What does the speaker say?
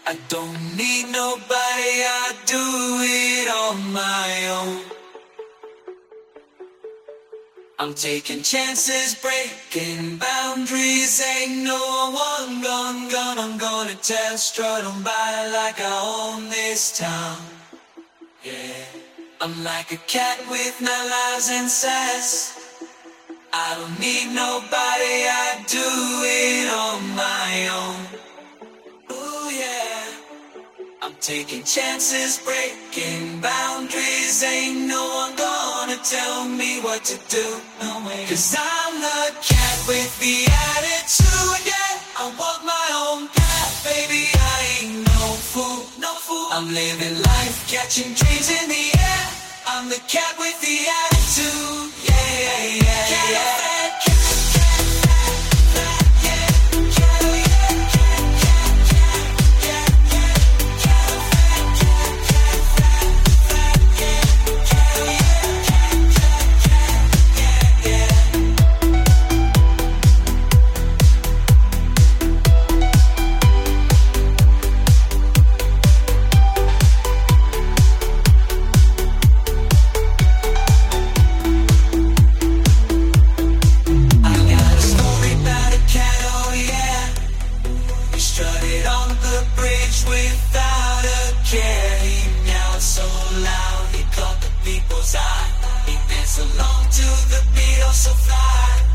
I don't need nobody, I do it on my own. I'm taking chances, breaking boundaries. Ain't no one gone. I'm gonna test, strut on by like I own this town. Yeah, I'm like a cat with no lies and sass. I don't need nobody, I do it on my own. Ooh yeah, I'm taking chances, breaking boundaries. Ain't no one gonna tell me what to do, no way. 'Cause I'm the cat with the attitude, yeah. I walk my own path, baby, I ain't no fool, no fool. I'm living life, catching dreams in the air. I'm the cat with the attitude, yeah, yeah, yeah, yeah. Without a care, he meowed so loud he caught the people's eye. He danced along to the beat, oh so fly.